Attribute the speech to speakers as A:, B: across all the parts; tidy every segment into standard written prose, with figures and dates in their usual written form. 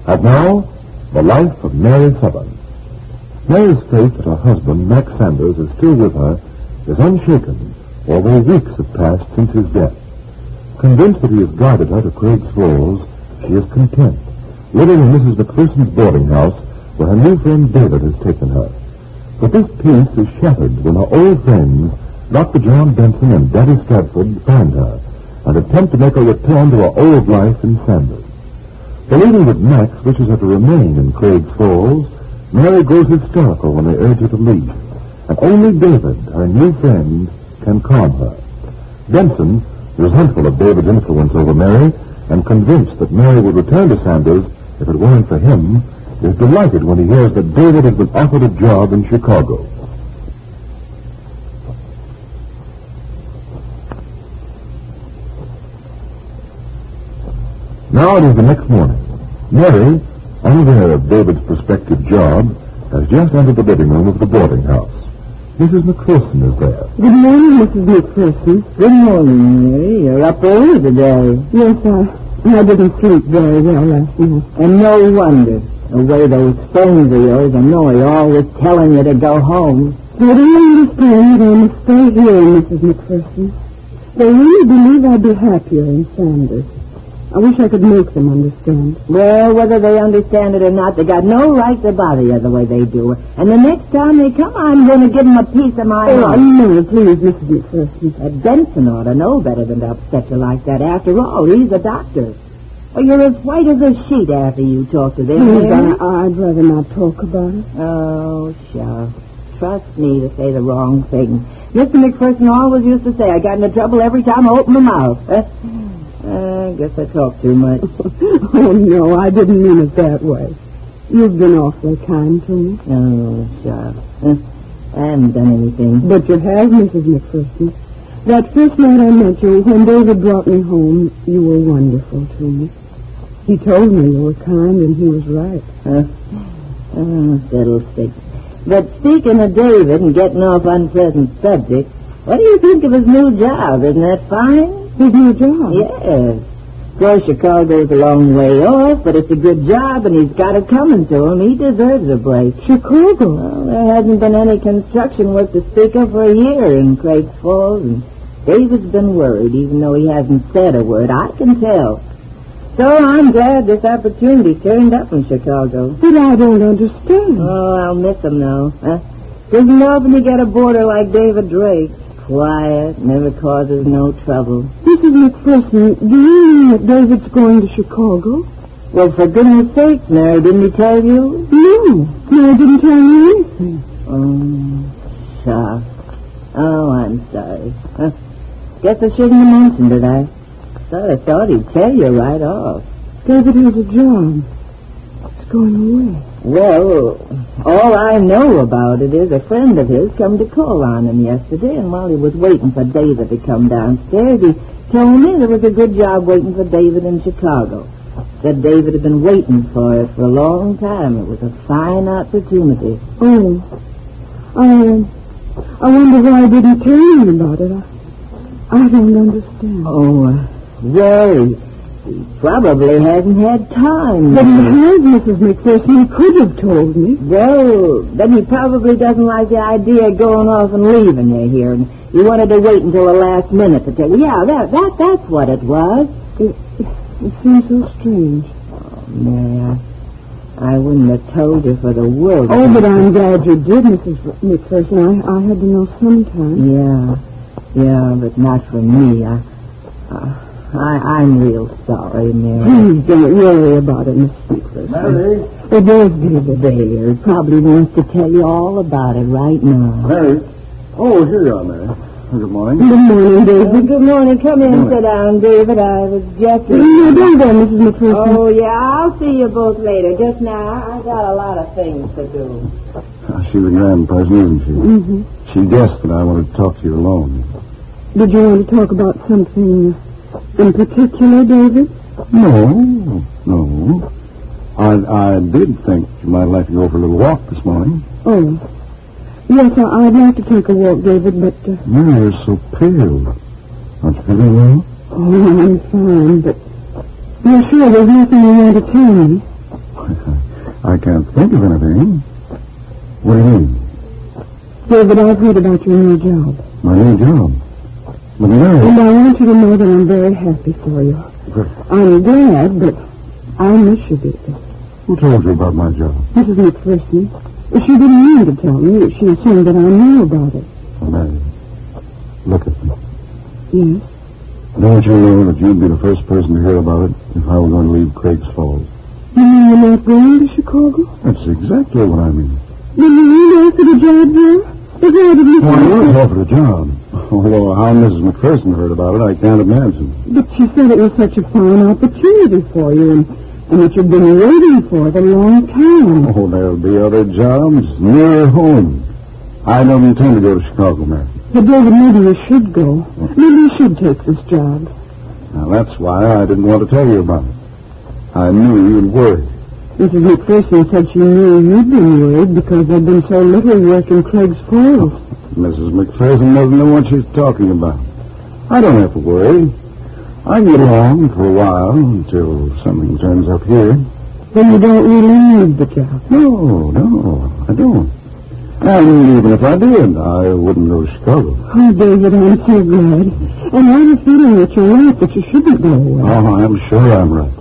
A: And now, the life of Mary Southern. Mary's faith that her husband, Max Sanders, is still with her is unshaken, although weeks have passed since his death. Convinced that he has guided her to Craig's Falls, she is content, living in Mrs. McPherson's boarding house, where her new friend David has taken her. But this peace is shattered when her old friends, Dr. John Benson and Daddy Stratford, find her and attempt to make her return to her old life in Sanders. Believing that Max wishes her to remain in Craig's Falls, Mary grows hysterical when they urge her to leave, and only David, her new friend, can calm her. Benson, resentful of David's influence over Mary, and convinced that Mary would return to Sanders if it weren't for him, is delighted when he hears that David has been offered a job in Chicago. Now it is the next morning. Mary, unaware of David's prospective job, has just entered the living room of the boarding house. Mrs. McPherson is there.
B: Good morning, Mrs. McPherson.
C: Good morning, Mary. You're up early today.
B: Yes, I didn't sleep very well last night.
C: And no wonder. The way those phones of yours annoy you, always telling you to go home.
B: They don't understand that I must stay here, Mrs. McPherson. They really believe I'd be happier in Sanders. I wish I could make them understand.
C: Well, whether they understand it or not, they got no right to bother you the way they do. And the next time they come, I'm going to give them a piece of my mind.
B: No, please, Mrs. McPherson.
C: Benson ought to know better than to upset you like that. After all, he's a doctor. Well, you're as white as a sheet after you talk to them.
B: I'd rather not talk about it.
C: Oh, sure. Trust me to say the wrong thing. Mr. McPherson always used to say I got into trouble every time I opened my mouth. I guess I talk too much.
B: Oh, no, I didn't mean it that way. You've been awfully kind to me.
C: Oh, sure. I haven't done anything.
B: But you have, Mrs. McPherson. That first night I met you, when David brought me home, you were wonderful to me. He told me you were kind, and he was right.
C: Fiddlesticks. But speaking of David and getting off unpleasant subjects, what do you think of his new job? Isn't that fine?
B: His new job?
C: Yes. Of course, Chicago's a long way off, but it's a good job, and he's got it coming to him. He deserves a break.
B: Chicago?
C: Well, there hasn't been any construction work to speak of for a year in Craig's Falls, and David's been worried, even though he hasn't said a word. I can tell. So I'm glad this opportunity turned up in Chicago.
B: But I don't understand.
C: Oh, I'll miss him now. Isn't often you get a boarder like David Drake. Quiet, never causes no trouble.
B: Mrs. McPherson, do you mean that David's going to Chicago?
C: Well, for goodness sake, Mary, didn't he tell you?
B: No, I didn't tell you anything.
C: Oh, shucks. Oh, I'm sorry. Guess I shouldn't have mentioned it. I thought he'd tell you right off.
B: David has a job. It's going away.
C: Well, all I know about it is a friend of his come to call on him yesterday, and while he was waiting for David to come downstairs, he told me there was a good job waiting for David in Chicago. Said David had been waiting for it for a long time. It was a fine opportunity.
B: Oh, I wonder why I didn't tell me about it. I don't understand.
C: Oh, well, he probably hasn't had time.
B: But he has, Mrs. McPherson. He could have told me.
C: Well, then he probably doesn't like the idea of going off and leaving you here. And he wanted to wait until the last minute to tell you. Yeah, that's what it was.
B: It seems so strange.
C: Oh, Mary, I wouldn't have told you for the world.
B: Oh, but I'm glad you did, Mrs. McPherson. I had to know sometime.
C: Yeah, but not for me. I'm real sorry, Mary.
B: Please don't worry about it, Miss McPherson.
A: Mary?
B: Oh, there's David.
C: There. Probably wants to tell you all about it right now.
A: Mary? Oh, here you are, Mary. Good morning.
B: Good morning, David.
C: Good morning. Come in and sit down, David. I was just...
B: No, don't go, Mrs. McPherson.
C: Oh, yeah, I'll see you both later. Just now, I got a lot of things to do.
A: She's a grand person, isn't she?
B: Mm-hmm.
A: She guessed that I wanted to talk to you alone.
B: Did you want to talk about something in particular, David?
A: No. I did think you might like to go for a little walk this morning.
B: Oh. Yes, I'd like to take a walk, David, but...
A: Mary, you're so pale. Aren't you feeling well?
B: Oh, I'm fine, but... You're sure there's nothing you want to tell me?
A: I can't think of anything. What do you mean?
B: David, I've heard about your new job.
A: My new job? But Mary...
B: And I want you to know that I'm very happy for you. I'm glad, but I miss you, David.
A: Who told you about my job?
B: Mrs. McPherson. She didn't mean to tell me. She assumed that I knew about it.
A: Mary, look at me.
B: Yes?
A: Don't you know that you'd be the first person to hear about it if I were going to leave Craig's Falls?
B: You mean you're not going to Chicago?
A: That's exactly what I mean.
B: Then you really offered a job there? If I didn't...
A: Well, I was offered a job. Although how Mrs. McPherson heard about it, I can't imagine.
B: But she said it was such a fine opportunity for you, and that you've been waiting for it a long time.
A: Oh, there'll be other jobs near home. I don't intend to go to Chicago, Mary.
B: But, David, maybe you should go. Maybe you should take this job.
A: Now, that's why I didn't want to tell you about it. I knew you'd worry.
B: Mrs. McPherson said she knew you'd been worried because there'd been so little work in Craig's Falls.
A: Mrs. McPherson doesn't know what she's talking about. I don't have to worry. I can get along for a while until something turns up here.
B: Then you don't really need the job.
A: No, I don't. And even if I did, I wouldn't go to Chicago.
B: Oh, David, I'm so glad. And I have a feeling that you're right, that you shouldn't go away.
A: Oh, I'm sure I'm right.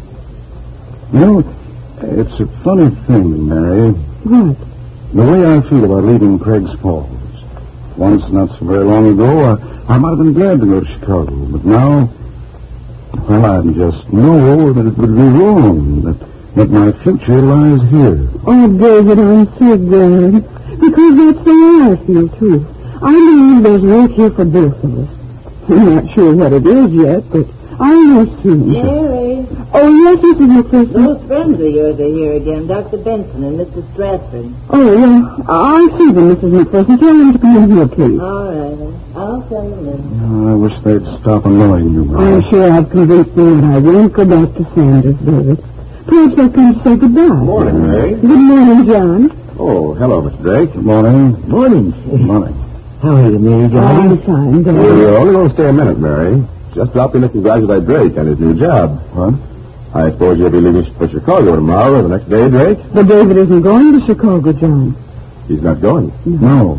A: You know, it's a funny thing, Mary.
B: What?
A: The way I feel about leaving Craig's Falls. Once, not so very long ago, I might have been glad to go to Chicago. But now, well, I just know that it would be wrong, that my future lies here.
B: Oh, David, I'm so glad. Because that's the way I feel, too. I believe there's work here for both of us. I'm not sure what it is yet, but I'll know soon.
C: Mary.
B: Oh, yes, Mrs. McPherson.
C: Those friends of yours are here again, Dr. Benson and Mr. Stratford.
B: Oh, yeah. I'll see them, Mrs. McPherson. Tell them to come in here, please.
C: All right. I'll send them in.
A: I wish they'd stop annoying you, Mary.
B: I'm sure I've convinced them that I won't go back to Sanders, David. Perhaps I'll come to say goodbye.
D: Good morning, Mary.
B: Good morning, John.
D: Oh, hello, Mr. Drake.
A: Good morning.
D: Morning.
A: Good morning.
D: How are you, Mary,
B: I'm fine, David.
D: We're only going to stay a minute, Mary. Just dropped in to congratulate Drake on his new job.
A: What?
D: I suppose you'll be leaving for Chicago tomorrow or the next day, Drake?
B: But David isn't going to Chicago, John.
D: He's not going.
A: No.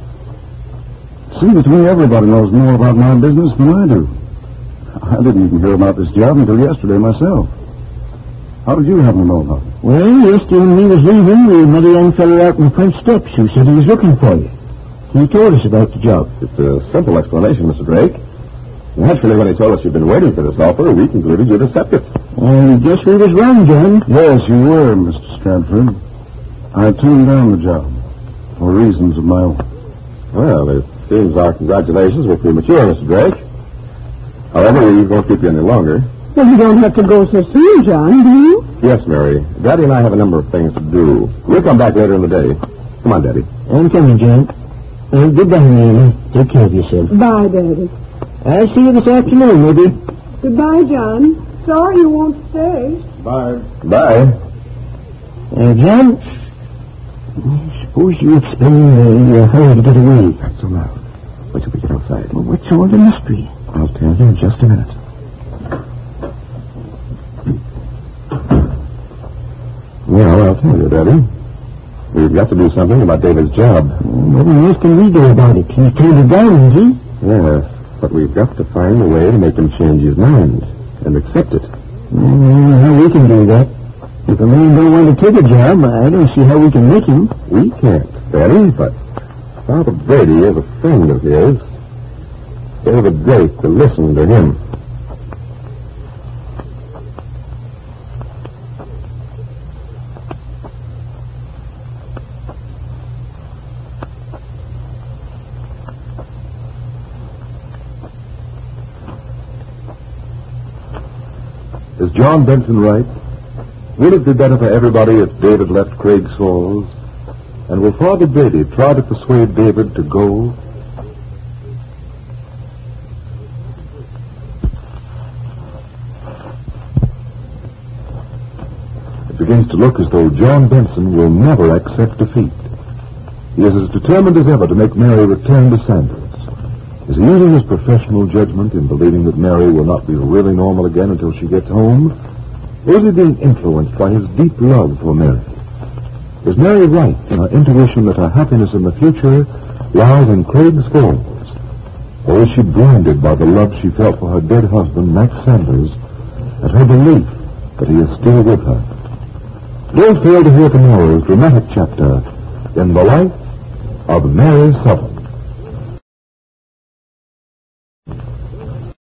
A: Seems to me everybody knows more about my business than I do. I didn't even hear about this job until yesterday myself. How did you happen to know about it?
E: Well, yesterday when we was leaving, we met a young fellow out in the front steps who said he was looking for you. He told us about the job.
D: It's a simple explanation, Mr. Drake. Naturally, when he told us you'd been waiting for this offer, we concluded you'd accept it.
E: I guess we was wrong, John.
A: Yes, you were, Mr. Stratford. I turned down the job for reasons of my own.
D: Well, it seems our congratulations were premature, Mr. Drake. However, we won't keep you any longer.
B: Well, you don't have to go so soon, John, do you?
D: Yes, Mary. Daddy and I have a number of things to do. We'll come back later in the day. Come on, Daddy.
E: I'm coming, John. Goodbye, Mary. Take care of yourself.
B: Bye, Daddy.
E: I'll see you this afternoon, maybe.
B: Goodbye, John. Sorry you won't stay.
D: Bye. Bye.
E: John, suppose you explain your hurry to get away.
D: Not so loud. Wait till we get outside.
E: Well, what's all the mystery?
D: I'll tell you in just a minute. Well, I'll tell you, Daddy. We've got to do something about David's job.
E: What on earth can we do about it? He turned it down, has he?
D: Yes, but we've got to find a way to make him change his mind and accept it.
E: How we can do that? If a man don't want to take a job, I don't see how we can make him.
D: We can't, Daddy, but Father Brady is a friend of his. David Drake to listen to him.
A: Is John Benson right? Will it be better for everybody if David left Craig's Falls? And will Father Brady try to persuade David to go? It begins to look as though John Benson will never accept defeat. He is as determined as ever to make Mary return to Sanders. Is he using his professional judgment in believing that Mary will not be really normal again until she gets home? Was he being influenced by his deep love for Mary? Is Mary right in her intuition that her happiness in the future lies in Craig's Falls? Or is she blinded by the love she felt for her dead husband, Max Sanders, and her belief that he is still with her? Don't fail to hear tomorrow's dramatic chapter in the life of Mary Sutton.